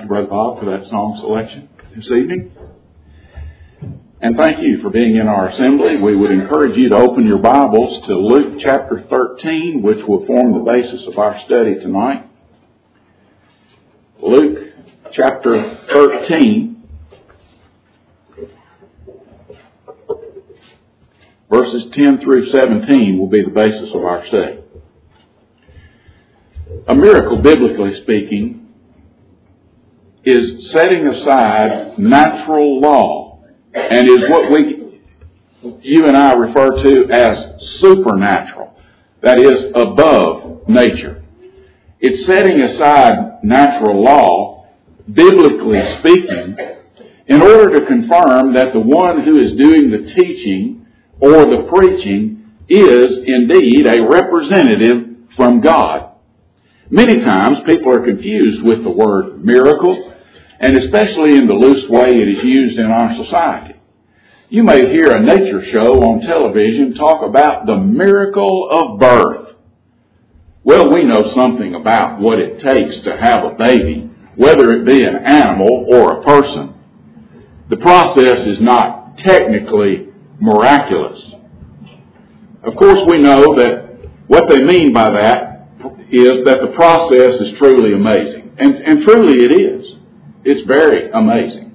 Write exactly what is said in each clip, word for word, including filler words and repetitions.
Brother Bob, for that song selection this evening. And thank you for being in our assembly. We would encourage you to open your Bibles to Luke chapter thirteen, which will form the basis of our study tonight. Luke chapter thirteen, verses ten through seventeen will be the basis of our study. A miracle, biblically speaking, is setting aside natural law and is what we, you and I refer to as supernatural. That is above nature. It's setting aside natural law, biblically speaking, in order to confirm that the one who is doing the teaching or the preaching is indeed a representative from God. Many times people are confused with the word miracle, and especially in the loose way it is used in our society. You may hear a nature show on television talk about the miracle of birth. Well, we know something about what it takes to have a baby, whether it be an animal or a person. The process is not technically miraculous. Of course, we know that what they mean by that is that the process is truly amazing. And, and truly it is. It's very amazing.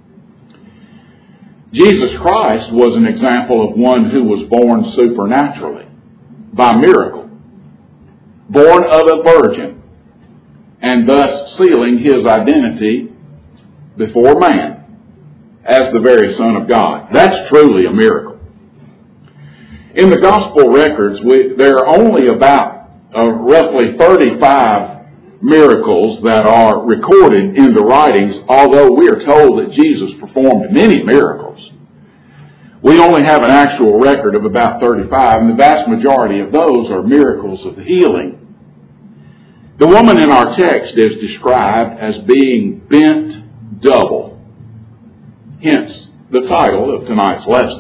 Jesus Christ was an example of one who was born supernaturally, by miracle, born of a virgin, and thus sealing his identity before man as the very Son of God. That's truly a miracle. In the gospel records, we, there are only about uh, roughly thirty-five miracles that are recorded in the writings, although we are told that Jesus performed many miracles. We only have an actual record of about thirty-five, and the vast majority of those are miracles of healing. The woman in our text is described as being bent double, hence the title of tonight's lesson.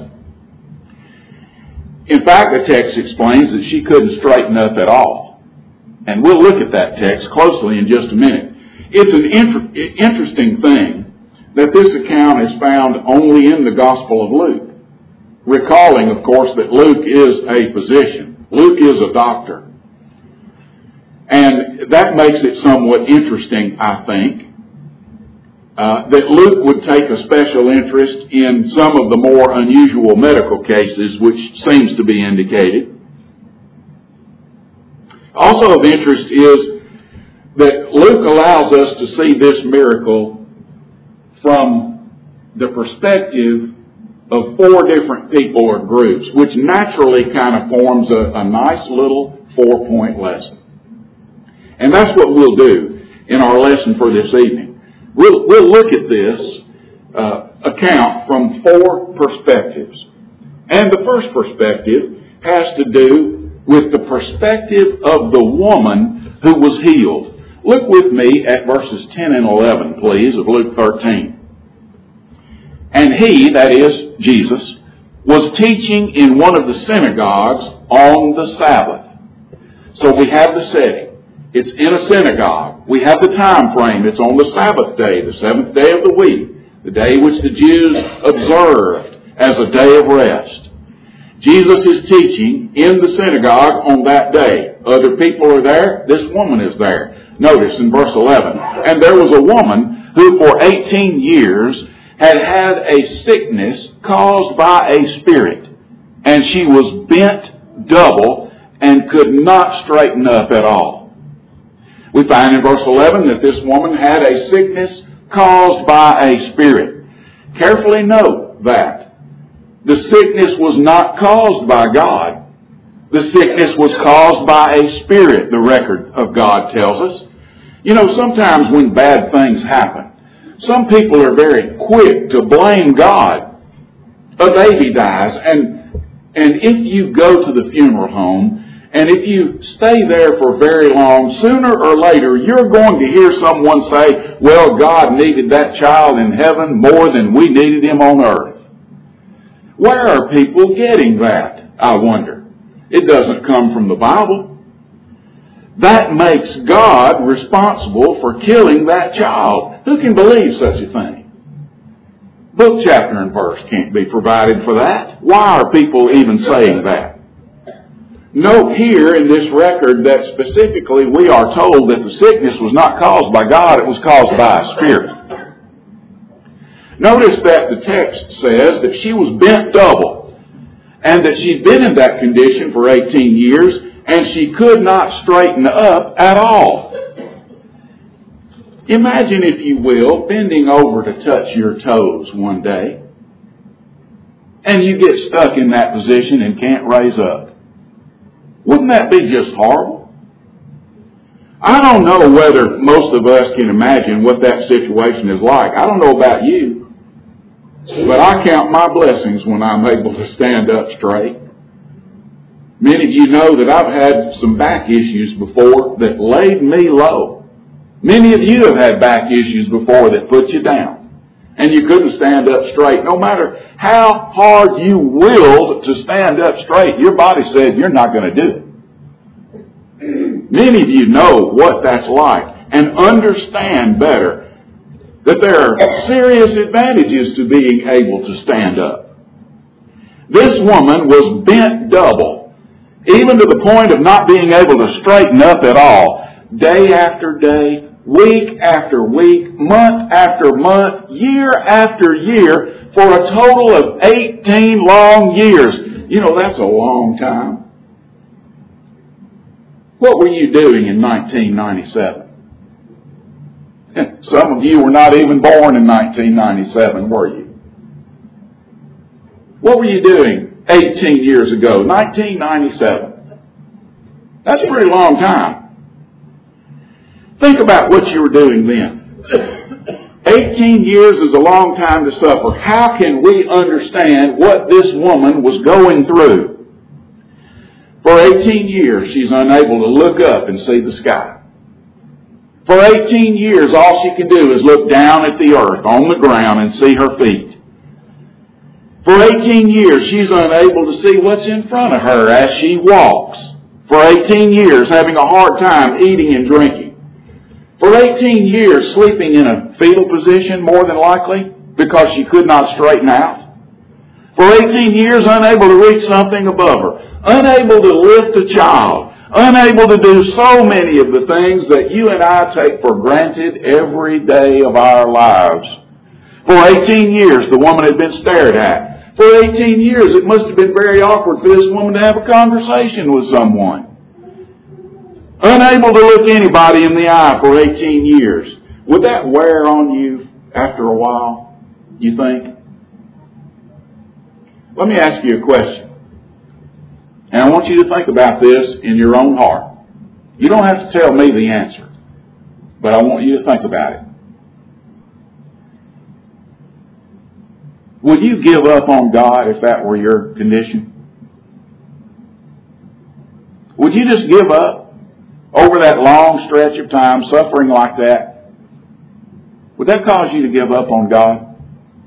In fact, the text explains that she couldn't straighten up at all. And we'll look at that text closely in just a minute. It's an inter- interesting thing that this account is found only in the Gospel of Luke. Recalling, of course, that Luke is a physician. Luke is a doctor. And that makes it somewhat interesting, I think, uh, that Luke would take a special interest in some of the more unusual medical cases, which seems to be indicated. Also of interest is that Luke allows us to see this miracle from the perspective of four different people or groups, which naturally kind of forms a, a nice little four-point lesson. And that's what we'll do in our lesson for this evening. We'll, we'll look at this uh, account from four perspectives. And the first perspective has to do with the perspective of the woman who was healed. Look with me at verses ten and eleven, please, of Luke thirteen. And he, that is Jesus, was teaching in one of the synagogues on the Sabbath. So we have the setting. It's in a synagogue. We have the time frame. It's on the Sabbath day, the seventh day of the week, the day which the Jews observed as a day of rest. Jesus is teaching in the synagogue on that day. Other people are there. This woman is there. Notice in verse eleven. And there was a woman who for eighteen years had had a sickness caused by a spirit, and she was bent double and could not straighten up at all. We find in verse eleven that this woman had a sickness caused by a spirit. Carefully note that the sickness was not caused by God. The sickness was caused by a spirit, the record of God tells us. You know, sometimes when bad things happen, some people are very quick to blame God. A baby dies, and, and if you go to the funeral home, and if you stay there for very long, sooner or later, you're going to hear someone say, well, God needed that child in heaven more than we needed him on earth. Where are people getting that, I wonder? It doesn't come from the Bible. That makes God responsible for killing that child. Who can believe such a thing? Book, chapter, and verse can't be provided for that. Why are people even saying that? Note here in this record that specifically we are told that the sickness was not caused by God, it was caused by a spirit. Notice that the text says that she was bent double and that she'd been in that condition for eighteen years and she could not straighten up at all. Imagine, if you will, bending over to touch your toes one day and you get stuck in that position and can't raise up. Wouldn't that be just horrible? I don't know whether most of us can imagine what that situation is like. I don't know about you. But I count my blessings when I'm able to stand up straight. Many of you know that I've had some back issues before that laid me low. Many of you have had back issues before that put you down. And you couldn't stand up straight. No matter how hard you willed to stand up straight, your body said you're not going to do it. Many of you know what that's like and understand better that there are serious advantages to being able to stand up. This woman was bent double, even to the point of not being able to straighten up at all, day after day, week after week, month after month, year after year, for a total of eighteen long years. You know, that's a long time. What were you doing in nineteen ninety-seven? Some of you were not even born in nineteen ninety-seven, were you? What were you doing eighteen years ago, nineteen ninety-seven? That's a pretty long time. Think about what you were doing then. eighteen years is a long time to suffer. How can we understand what this woman was going through? For eighteen years, she's unable to look up and see the sky. For eighteen years, all she can do is look down at the earth, on the ground, and see her feet. For eighteen years, she's unable to see what's in front of her as she walks. For eighteen years, having a hard time eating and drinking. For eighteen years, sleeping in a fetal position, more than likely, because she could not straighten out. For eighteen years, unable to reach something above her. Unable to lift a child. Unable to do so many of the things that you and I take for granted every day of our lives. For eighteen years, the woman had been stared at. For eighteen years, it must have been very awkward for this woman to have a conversation with someone. Unable to look anybody in the eye for eighteen years. Would that wear on you after a while, you think? Let me ask you a question. And I want you to think about this in your own heart. You don't have to tell me the answer, but I want you to think about it. Would you give up on God if that were your condition? Would you just give up over that long stretch of time, suffering like that? Would that cause you to give up on God?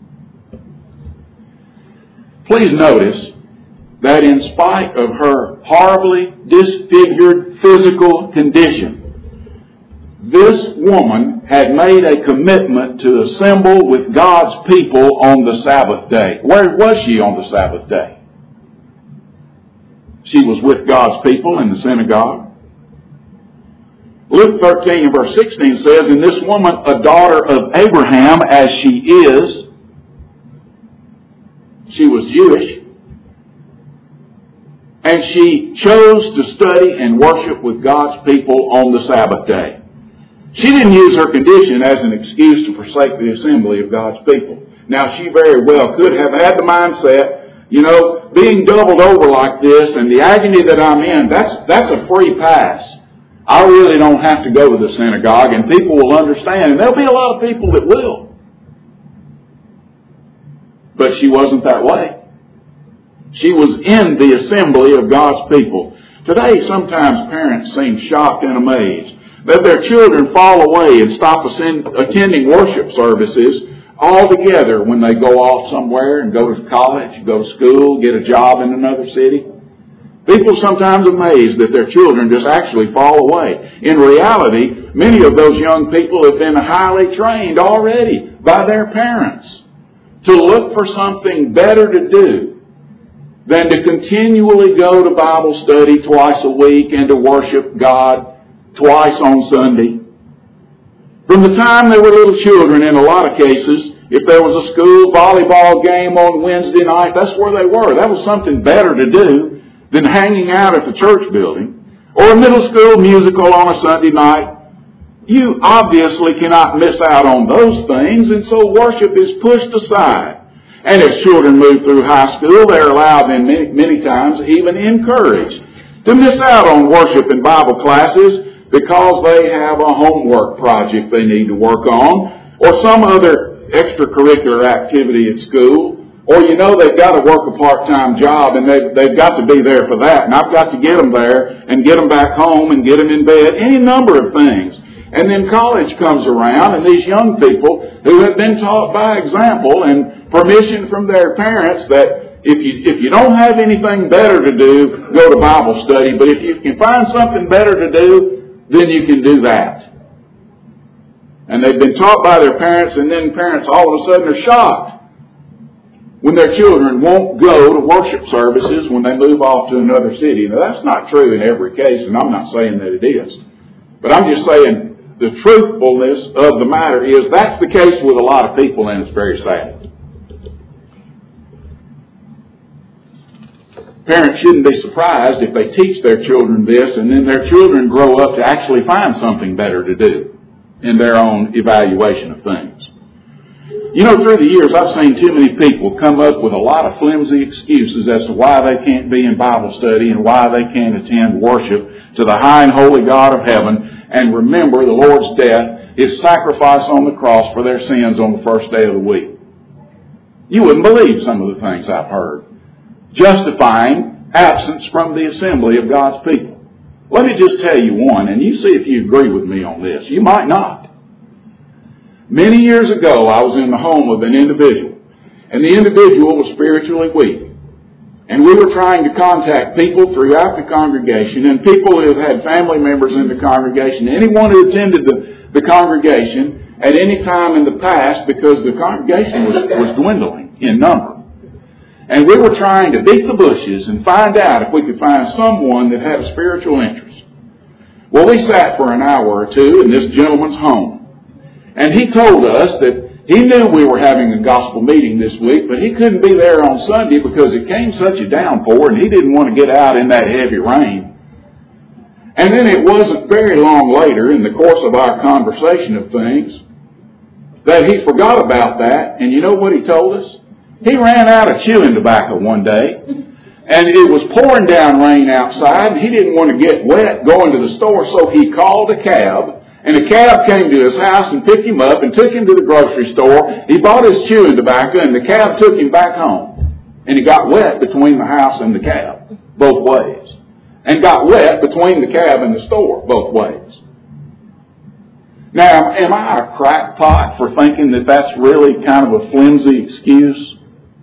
Please notice that in spite of her horribly disfigured physical condition, this woman had made a commitment to assemble with God's people on the Sabbath day. Where was she on the Sabbath day? She was with God's people in the synagogue. Luke thirteen and verse sixteen says, "And this woman, a daughter of Abraham as she is," she was Jewish, and she chose to study and worship with God's people on the Sabbath day. She didn't use her condition as an excuse to forsake the assembly of God's people. Now, she very well could have had the mindset, you know, being doubled over like this and the agony that I'm in, that's, that's a free pass. I really don't have to go to the synagogue and people will understand. And there'll be a lot of people that will. But she wasn't that way. She was in the assembly of God's people. Today, sometimes parents seem shocked and amazed that their children fall away and stop attending worship services altogether when they go off somewhere and go to college, go to school, get a job in another city. People sometimes amazed that their children just actually fall away. In reality, many of those young people have been highly trained already by their parents to look for something better to do than to continually go to Bible study twice a week and to worship God twice on Sunday. From the time they were little children, in a lot of cases, if there was a school volleyball game on Wednesday night, that's where they were. That was something better to do than hanging out at the church building. Or a middle school musical on a Sunday night. You obviously cannot miss out on those things, and so worship is pushed aside. And as children move through high school, they're allowed and many, many times even encouraged to miss out on worship and Bible classes because they have a homework project they need to work on, or some other extracurricular activity at school, or you know they've got to work a part-time job and they've, they've got to be there for that, and I've got to get them there and get them back home and get them in bed, any number of things. And then college comes around, and these young people who have been taught by example and permission from their parents that if you if you don't have anything better to do, go to Bible study, but if you can find something better to do, then you can do that. And they've been taught by their parents, and then parents all of a sudden are shocked when their children won't go to worship services when they move off to another city. Now, that's not true in every case, and I'm not saying that it is. But I'm just saying the truthfulness of the matter is that's the case with a lot of people, and it's very sad. Parents shouldn't be surprised if they teach their children this, and then their children grow up to actually find something better to do in their own evaluation of things. You know, through the years, I've seen too many people come up with a lot of flimsy excuses as to why they can't be in Bible study and why they can't attend worship to the high and holy God of heaven and remember the Lord's death, His sacrifice on the cross for their sins on the first day of the week. You wouldn't believe some of the things I've heard justifying absence from the assembly of God's people. Let me just tell you one, and you see if you agree with me on this. You might not. Many years ago, I was in the home of an individual, and the individual was spiritually weak. And we were trying to contact people throughout the congregation, and people who had family members in the congregation, anyone who attended the, the congregation at any time in the past, because the congregation was, was dwindling in number. And we were trying to beat the bushes and find out if we could find someone that had a spiritual interest. Well, we sat for an hour or two in this gentleman's home. And he told us that he knew we were having a gospel meeting this week, but he couldn't be there on Sunday because it came such a downpour and he didn't want to get out in that heavy rain. And then it wasn't very long later in the course of our conversation of things that he forgot about that. And you know what he told us? He ran out of chewing tobacco one day, and it was pouring down rain outside, and he didn't want to get wet going to the store, so he called a cab, and a cab came to his house and picked him up and took him to the grocery store. He bought his chewing tobacco, and the cab took him back home. And he got wet between the house and the cab, both ways. And got wet between the cab and the store, both ways. Now, am I a crackpot for thinking that that's really kind of a flimsy excuse?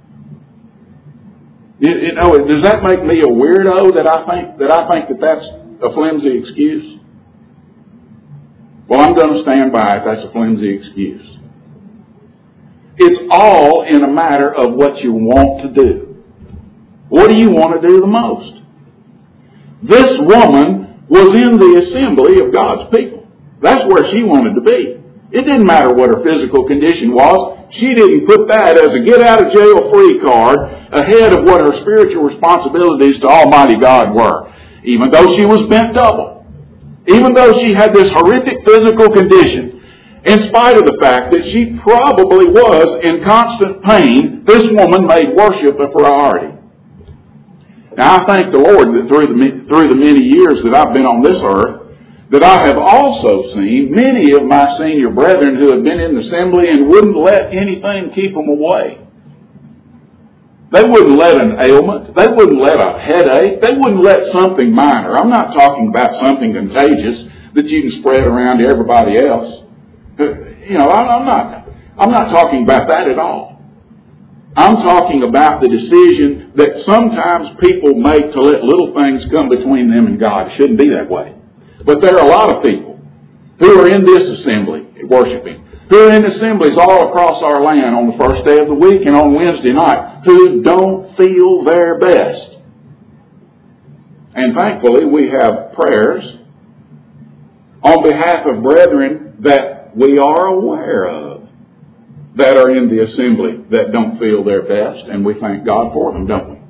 You, you know, does that make me a weirdo that I think that I think that that's a flimsy excuse? Well, I'm going to stand by it. That's a flimsy excuse. It's all in a matter of what you want to do. What do you want to do the most? This woman was in the assembly of God's people. That's where she wanted to be. It didn't matter what her physical condition was. She didn't put that as a get-out-of-jail-free card ahead of what her spiritual responsibilities to Almighty God were. Even though she was bent double. Even though she had this horrific physical condition. In spite of the fact that she probably was in constant pain, this woman made worship a priority. Now, I thank the Lord that through the, through the many years that I've been on this earth, that I have also seen many of my senior brethren who have been in the assembly and wouldn't let anything keep them away. They wouldn't let an ailment. They wouldn't let a headache. They wouldn't let something minor. I'm not talking about something contagious that you can spread around to everybody else. You know, I'm not, I'm not talking about that at all. I'm talking about the decision that sometimes people make to let little things come between them and God. It shouldn't be that way. But there are a lot of people who are in this assembly worshiping, who are in assemblies all across our land on the first day of the week and on Wednesday night, who don't feel their best. And thankfully, we have prayers on behalf of brethren that we are aware of that are in the assembly that don't feel their best, and we thank God for them, don't we?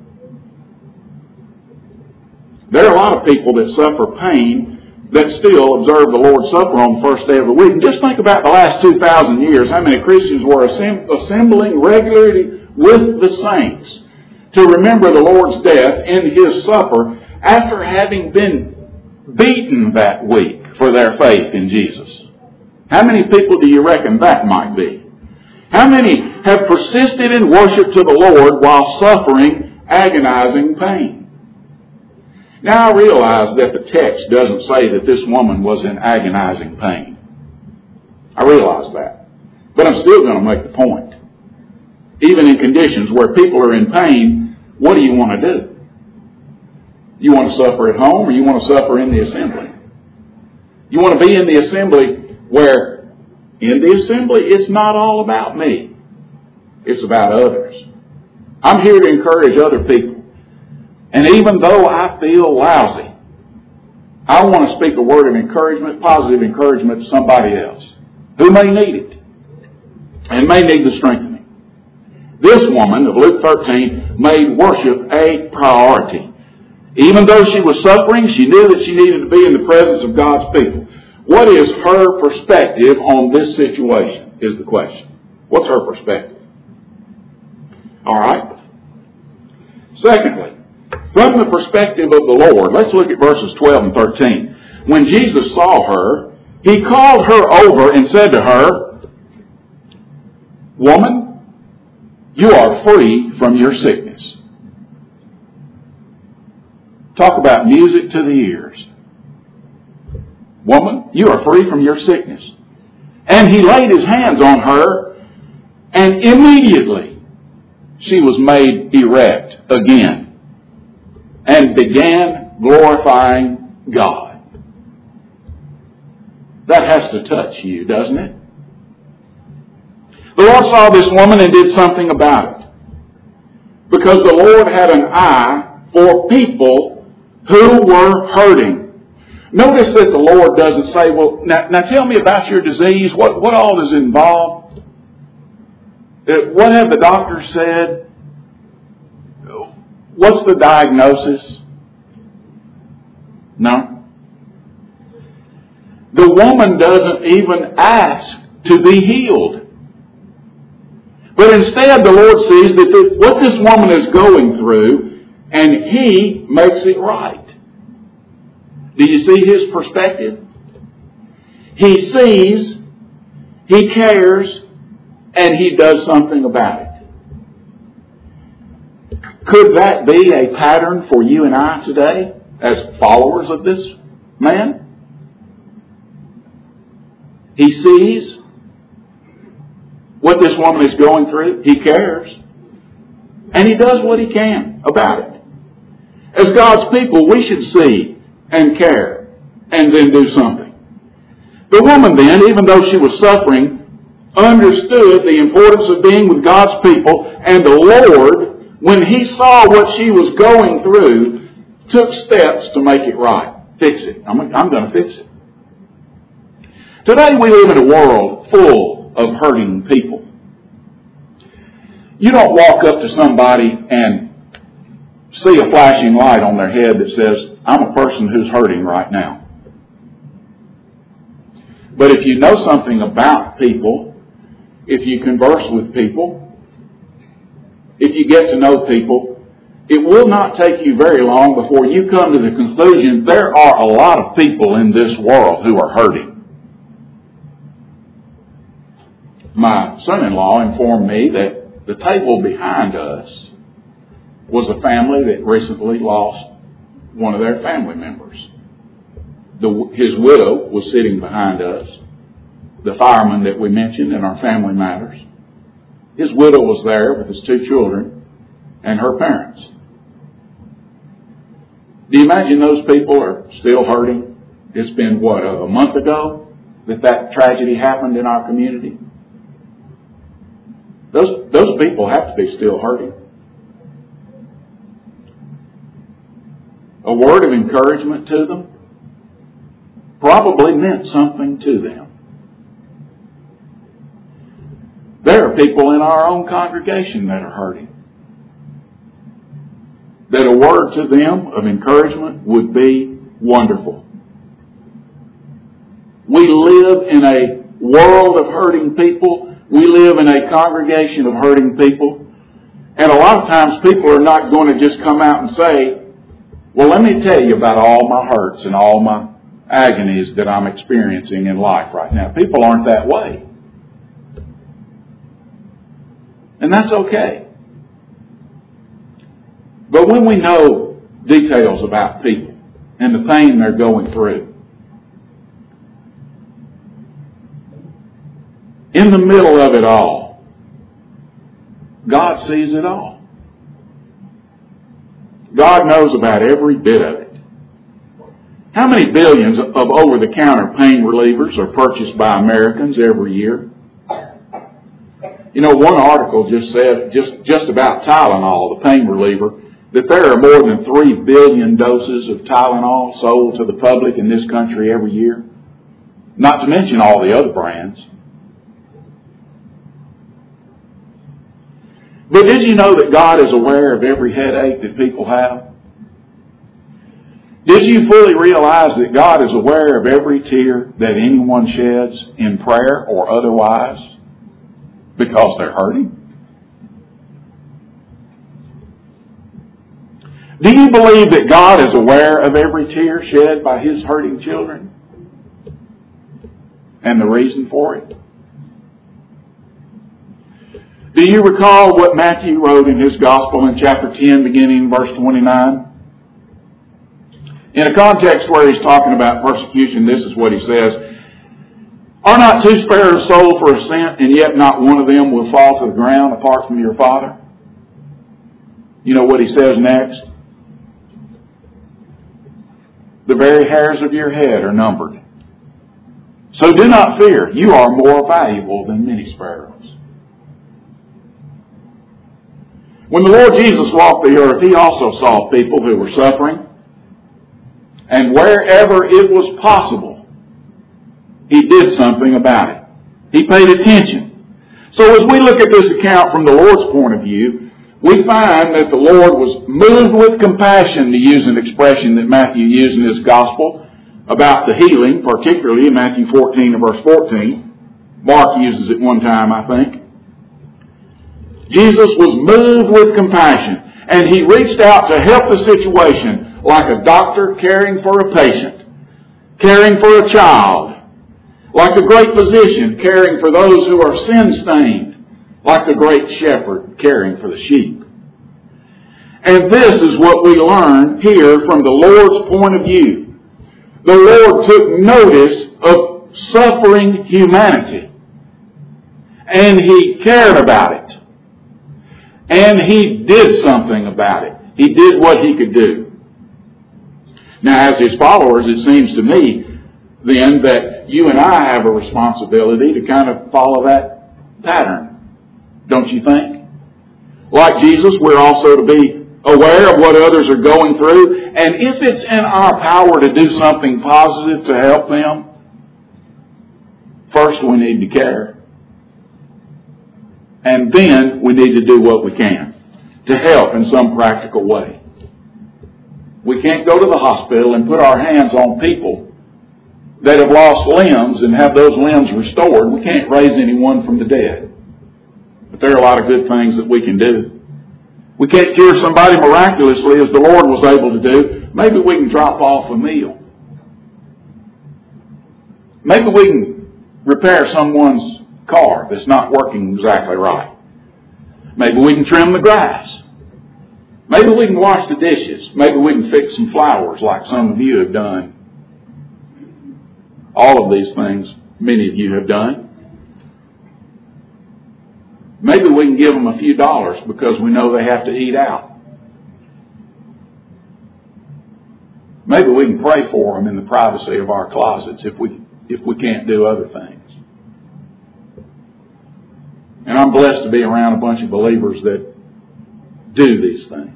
There are a lot of people that suffer pain that still observe the Lord's Supper on the first day of the week. And just think about the last two thousand years, how many Christians were assembling regularly with the saints to remember the Lord's death in His supper after having been beaten that week for their faith in Jesus. How many people do you reckon that might be? How many have persisted in worship to the Lord while suffering agonizing pain? Now I realize that the text doesn't say that this woman was in agonizing pain. I realize that. But I'm still going to make the point. Even in conditions where people are in pain, what do you want to do? You want to suffer at home, or you want to suffer in the assembly? You want to be in the assembly where, in the assembly, it's not all about me. It's about others. I'm here to encourage other people. And even though I feel lousy, I want to speak a word of encouragement, positive encouragement to somebody else who may need it and may need the strengthening. This woman of Luke thirteen made worship a priority. Even though she was suffering, she knew that she needed to be in the presence of God's people. What is her perspective on this situation is the question. What's her perspective? All right. Secondly, from the perspective of the Lord, let's look at verses twelve and thirteen. When Jesus saw her, He called her over and said to her, "Woman, you are free from your sickness." Talk about music to the ears. "Woman, you are free from your sickness." And He laid His hands on her, and immediately she was made erect again and began glorifying God. That has to touch you, doesn't it? The Lord saw this woman and did something about it. Because the Lord had an eye for people who were hurting. Notice that the Lord doesn't say, well, now, now tell me about your disease. What, what all is involved? What have the doctors said? What's the diagnosis? No. The woman doesn't even ask to be healed. But instead the Lord sees that the, what this woman is going through, and He makes it right. Do you see His perspective? He sees, He cares, and He does something about it. Could that be a pattern for you and I today as followers of this man? He sees what this woman is going through. He cares. And He does what He can about it. As God's people, we should see and care and then do something. The woman then, even though she was suffering, understood the importance of being with God's people, and the Lord, when He saw what she was going through, took steps to make it right. Fix it. I'm, I'm going to fix it. Today we live in a world full of hurting people. You don't walk up to somebody and see a flashing light on their head that says, "I'm a person who's hurting right now." But if you know something about people, if you converse with people, if you get to know people, it will not take you very long before you come to the conclusion there are a lot of people in this world who are hurting. My son-in-law informed me that the table behind us was a family that recently lost one of their family members. The, his widow was sitting behind us, the fireman that we mentioned in our family matters. His widow was there with his two children and her parents. Do you imagine those people are still hurting? It's been, what, a month ago that that tragedy happened in our community? Those, those people have to be still hurting. A word of encouragement to them probably meant something to them. There are people in our own congregation that are hurting. That a word to them of encouragement would be wonderful. We live in a world of hurting people. We live in a congregation of hurting people. And a lot of times people are not going to just come out and say, well, let me tell you about all my hurts and all my agonies that I'm experiencing in life right now. People aren't that way. And that's okay. But when we know details about people and the pain they're going through, in the middle of it all, God sees it all. God knows about every bit of it. How many billions of over-the-counter pain relievers are purchased by Americans every year? You know, one article just said, just, just about Tylenol, the pain reliever, that there are more than three billion doses of Tylenol sold to the public in this country every year. Not to mention all the other brands. But did you know that God is aware of every headache that people have? Did you fully realize that God is aware of every tear that anyone sheds in prayer or otherwise because they're hurting? Do you believe that God is aware of every tear shed by His hurting children? And the reason for it? Do you recall what Matthew wrote in his Gospel in chapter ten, beginning in verse twenty-nine? In a context where he's talking about persecution, this is what he says. Are not two sparrows sold for a cent, and yet not one of them will fall to the ground apart from your Father? You know what he says next? The very hairs of your head are numbered. So do not fear. You are more valuable than many sparrows. When the Lord Jesus walked the earth, He also saw people who were suffering. And wherever it was possible, He did something about it. He paid attention. So as we look at this account from the Lord's point of view, we find that the Lord was moved with compassion, to use an expression that Matthew used in his Gospel, about the healing, particularly in Matthew fourteen and verse fourteen. Mark uses it one time, I think. Jesus was moved with compassion, and He reached out to help the situation like a doctor caring for a patient, caring for a child, like a great physician caring for those who are sin-stained, like the great shepherd caring for the sheep. And this is what we learn here from the Lord's point of view. The Lord took notice of suffering humanity, and He cared about it. And He did something about it. He did what He could do. Now, as His followers, it seems to me, then, that you and I have a responsibility to kind of follow that pattern. Don't you think? Like Jesus, we're also to be aware of what others are going through. And if it's in our power to do something positive to help them, first we need to care. And then we need to do what we can to help in some practical way. We can't go to the hospital and put our hands on people that have lost limbs and have those limbs restored. We can't raise anyone from the dead. But there are a lot of good things that we can do. We can't cure somebody miraculously as the Lord was able to do. Maybe we can drop off a meal. Maybe we can repair someone's car that's not working exactly right. Maybe we can trim the grass. Maybe we can wash the dishes. Maybe we can fix some flowers like some of you have done. All of these things many of you have done. Maybe we can give them a few dollars because we know they have to eat out. Maybe we can pray for them in the privacy of our closets if we if we can't do other things. And I'm blessed to be around a bunch of believers that do these things.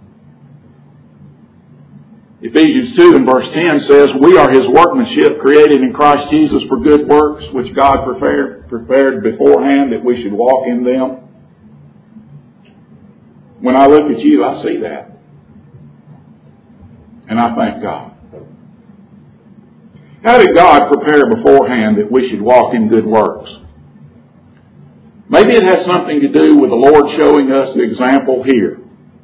Ephesians two and verse ten says, we are His workmanship, created in Christ Jesus for good works, which God prepared, prepared beforehand that we should walk in them. When I look at you, I see that. And I thank God. How did God prepare beforehand that we should walk in good works? Maybe it has something to do with the Lord showing us the example here.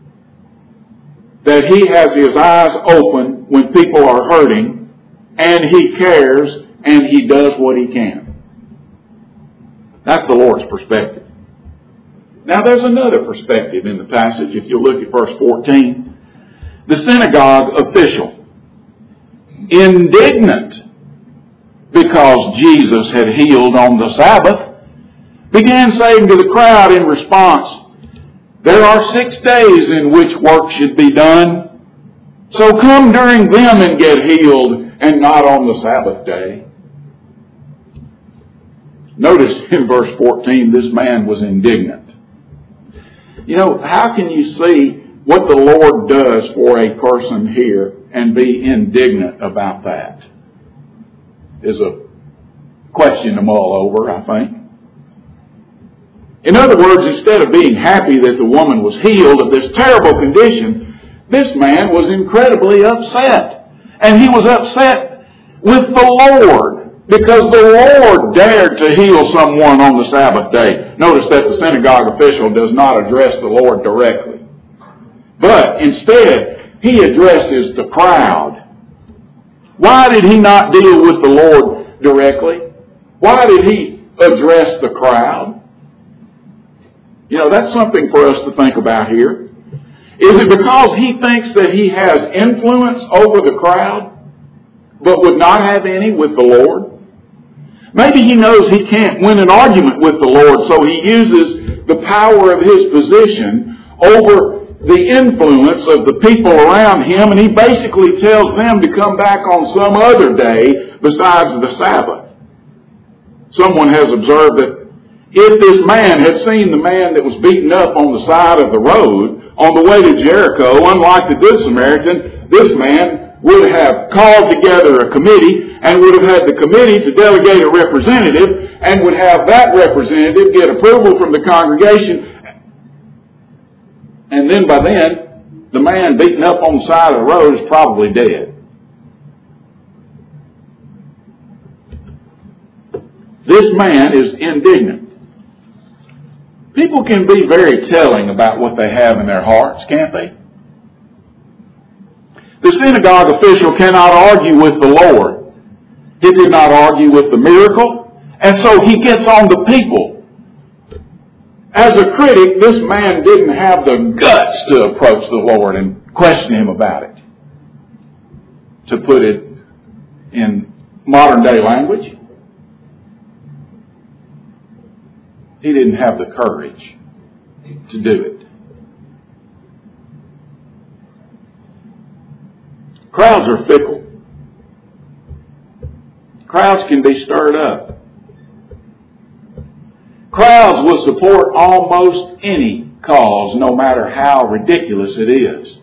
That He has His eyes open when people are hurting, and He cares, and He does what He can. That's the Lord's perspective. Now there's another perspective in the passage, if you look at verse fourteen. The synagogue official, indignant because Jesus had healed on the Sabbath, began saying to the crowd in response, there are six days in which work should be done, so come during them and get healed, and not on the Sabbath day. Notice in verse fourteen, this man was indignant. You know, how can you see what the Lord does for a person here and be indignant about that? Is a question to mull over, I think. In other words, instead of being happy that the woman was healed of this terrible condition, this man was incredibly upset. And he was upset with the Lord because the Lord dared to heal someone on the Sabbath day. Notice that the synagogue official does not address the Lord directly. But instead, he addresses the crowd. Why did he not deal with the Lord directly? Why did he address the crowd? You know, that's something for us to think about here. Is it because he thinks that he has influence over the crowd, but would not have any with the Lord? Maybe he knows he can't win an argument with the Lord, so he uses the power of his position over the influence of the people around him, and he basically tells them to come back on some other day besides the Sabbath. Someone has observed that if this man had seen the man that was beaten up on the side of the road on the way to Jericho, unlike the Good Samaritan, this man would have called together a committee and would have had the committee to delegate a representative and would have that representative get approval from the congregation. And then by then, the man beaten up on the side of the road is probably dead. This man is indignant. People can be very telling about what they have in their hearts, can't they? The synagogue official cannot argue with the Lord. He did not argue with the miracle, and so he gets on the people. As a critic, this man didn't have the guts to approach the Lord and question Him about it. To put it in modern day language, he didn't have the courage to do it. Crowds are fickle. Crowds can be stirred up. Crowds will support almost any cause, no matter how ridiculous it is.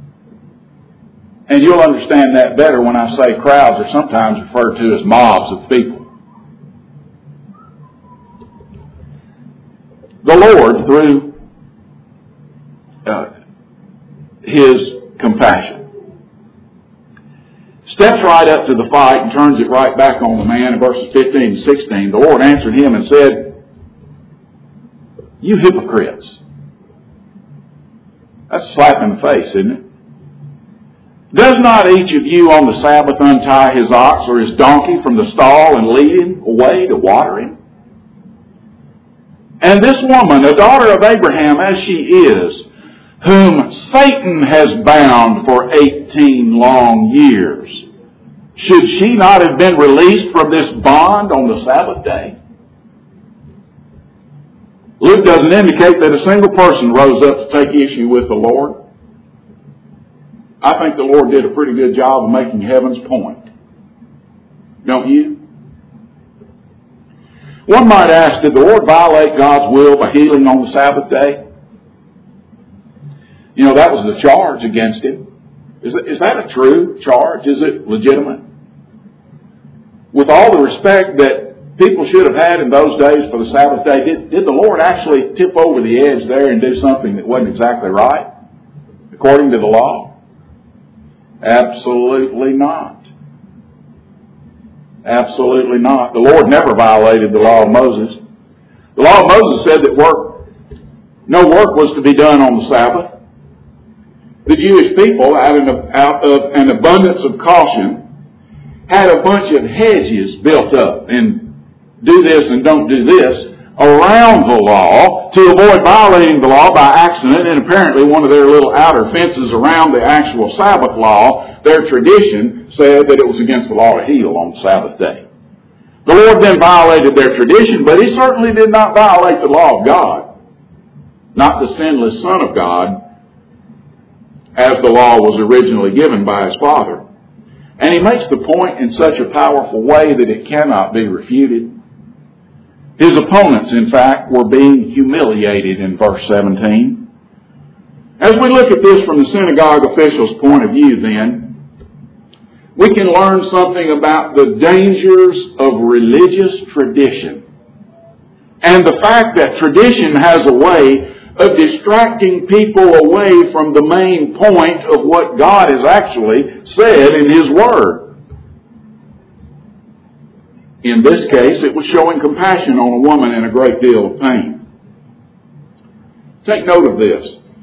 And you'll understand that better when I say crowds are sometimes referred to as mobs of people. The Lord, through uh, His compassion, steps right up to the fight and turns it right back on the man. In verses fifteen and sixteen, the Lord answered him and said, "You hypocrites." That's a slap in the face, isn't it? Does not each of you on the Sabbath untie his ox or his donkey from the stall and lead him away to water him? And this woman, a daughter of Abraham as she is, whom Satan has bound for eighteen long years, should she not have been released from this bond on the Sabbath day? Luke doesn't indicate that a single person rose up to take issue with the Lord. I think the Lord did a pretty good job of making heaven's point. Don't you? One might ask, did the Lord violate God's will by healing on the Sabbath day? You know, that was the charge against him. Is, it, is that a true charge? Is it legitimate? With all the respect that people should have had in those days for the Sabbath day, did, did the Lord actually tip over the edge there and do something that wasn't exactly right, according to the law? Absolutely not. Absolutely not. The Lord never violated the law of Moses. The law of Moses said that work, no work was to be done on the Sabbath. The Jewish people, out of, out of an abundance of caution, had a bunch of hedges built up, and do this and don't do this, around the law to avoid violating the law by accident. And apparently one of their little outer fences around the actual Sabbath law, their tradition said that it was against the law to heal on the Sabbath day. The Lord then violated their tradition, but He certainly did not violate the law of God, not the sinless Son of God, as the law was originally given by His Father. And He makes the point in such a powerful way that it cannot be refuted. His opponents, in fact, were being humiliated in verse seventeen. As we look at this from the synagogue official's point of view, then, we can learn something about the dangers of religious tradition and the fact that tradition has a way of distracting people away from the main point of what God has actually said in His Word. In this case, it was showing compassion on a woman in a great deal of pain. Take note of this.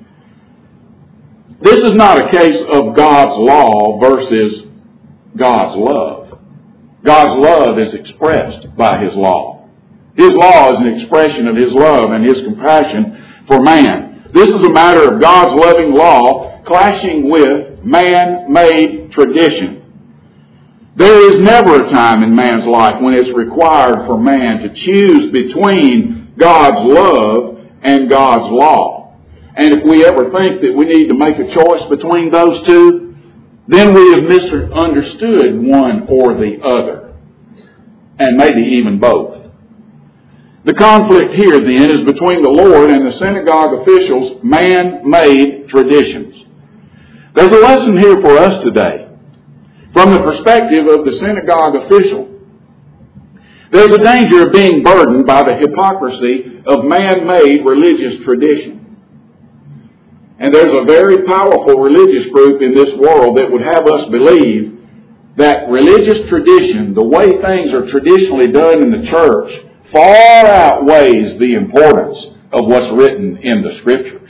This is not a case of God's law versus God's love. God's love is expressed by His law. His law is an expression of His love and His compassion for man. This is a matter of God's loving law clashing with man-made tradition. There is never a time in man's life when it's required for man to choose between God's love and God's law. And if we ever think that we need to make a choice between those two, then we have misunderstood one or the other, and maybe even both. The conflict here, then, is between the Lord and the synagogue officials' man-made traditions. There's a lesson here for us today. From the perspective of the synagogue official, there's a danger of being burdened by the hypocrisy of man-made religious tradition. And there's a very powerful religious group in this world that would have us believe that religious tradition, the way things are traditionally done in the church, far outweighs the importance of what's written in the Scriptures.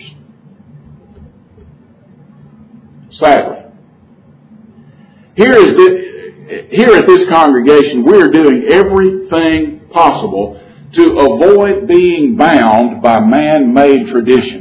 Sadly. Here, is the, here at this congregation, we are doing everything possible to avoid being bound by man-made tradition.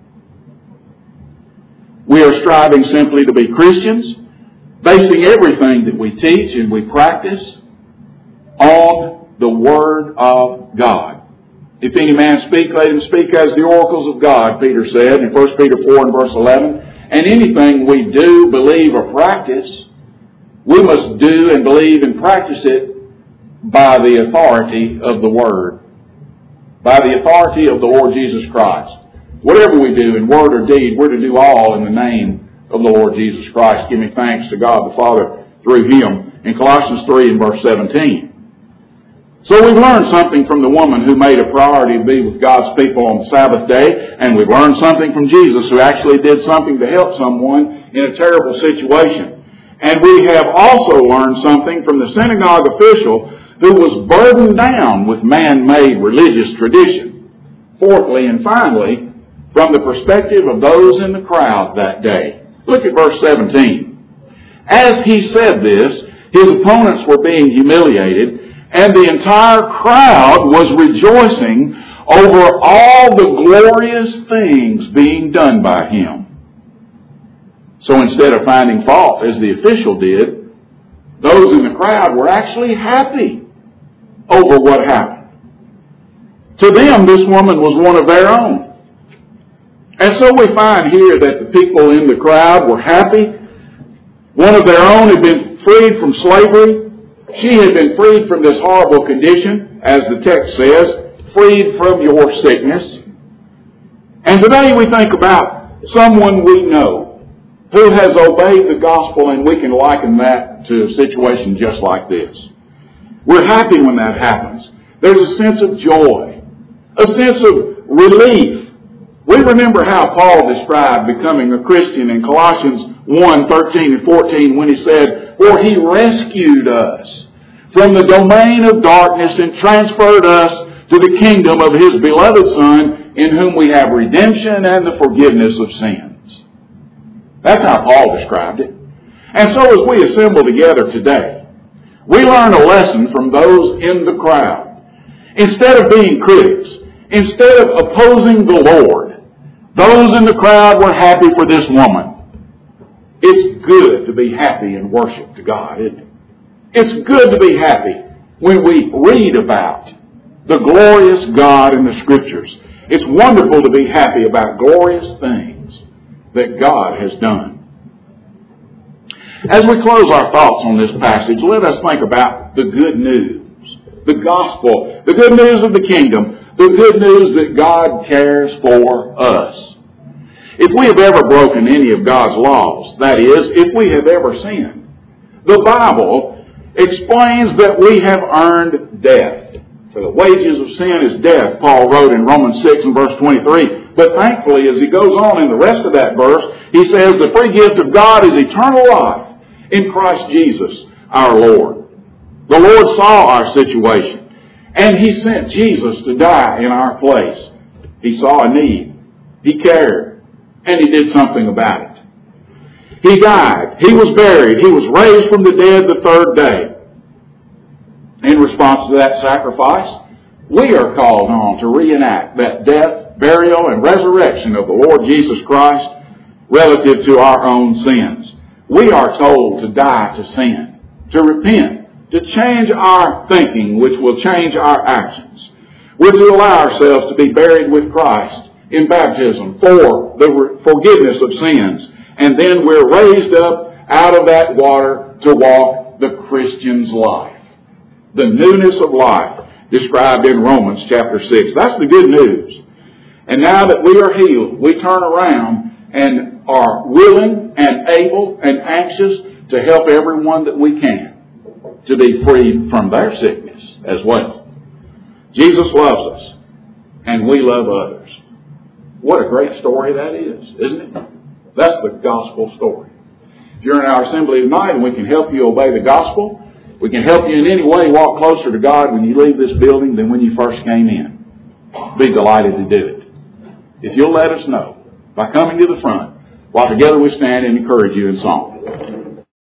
We are striving simply to be Christians, basing everything that we teach and we practice on the Word of God. If any man speak, let him speak as the oracles of God, Peter said in First Peter four and verse eleven. And anything we do, believe, or practice, we must do and believe and practice it by the authority of the Word, by the authority of the Lord Jesus Christ. Whatever we do in word or deed, we're to do all in the name of the Lord Jesus Christ, giving thanks to God the Father through Him, in Colossians three and verse seventeen. So we've learned something from the woman who made a priority to be with God's people on the Sabbath day, and we've learned something from Jesus who actually did something to help someone in a terrible situation. And we have also learned something from the synagogue official who was burdened down with man-made religious tradition. Fourthly and finally, from the perspective of those in the crowd that day. Look at verse seventeen. As he said this, his opponents were being humiliated, and the entire crowd was rejoicing over all the glorious things being done by him. So instead of finding fault, as the official did, those in the crowd were actually happy over what happened. To them, this woman was one of their own. And so we find here that the people in the crowd were happy. One of their own had been freed from slavery. She had been freed from this horrible condition. as the text says, freed from your sickness. And today we think about someone we know who has obeyed the gospel, and we can liken that to a situation just like this. We're happy when that happens. There's a sense of joy, a sense of relief. We remember how Paul described becoming a Christian in Colossians one, thirteen and fourteen when he said, "For he rescued us from the domain of darkness and transferred us to the kingdom of his beloved Son, in whom we have redemption and the forgiveness of sins." That's how Paul described it. And so as we assemble together today, we learn a lesson from those in the crowd. Instead of being critics, instead of opposing the Lord, those in the crowd were happy for this woman. It's good to be happy in worship to God, isn't it? It's good to be happy when we read about the glorious God in the Scriptures. It's wonderful to be happy about glorious things that God has done. As we close our thoughts on this passage, let us think about the good news, the gospel, the good news of the kingdom, the good news that God cares for us. If we have ever broken any of God's laws, that is, if we have ever sinned, the Bible explains that we have earned death. For the wages of sin is death, Paul wrote in Romans six and verse twenty-three. But thankfully, as he goes on in the rest of that verse, he says the free gift of God is eternal life in Christ Jesus our Lord. The Lord saw our situation, and he sent Jesus to die in our place. He saw a need. He cared, and he did something about it. He died. He was buried. He was raised from the dead the third day. In response to that sacrifice, we are called on to reenact that death, burial, and resurrection of the Lord Jesus Christ relative to our own sins. We are told to die to sin, to repent, to change our thinking, which will change our actions. We're to allow ourselves to be buried with Christ in baptism for the forgiveness of sins. And then we're raised up out of that water to walk the Christian's life. The newness of life described in Romans chapter six. That's the good news. And now that we are healed, we turn around and are willing and able and anxious to help everyone that we can to be freed from their sickness as well. Jesus loves us, and we love others. What a great story that is, isn't it? That's the gospel story. If you're in our assembly tonight and we can help you obey the gospel, we can help you in any way walk closer to God when you leave this building than when you first came in. Be delighted to do it. If you'll let us know by coming to the front, while together we stand and encourage you in song.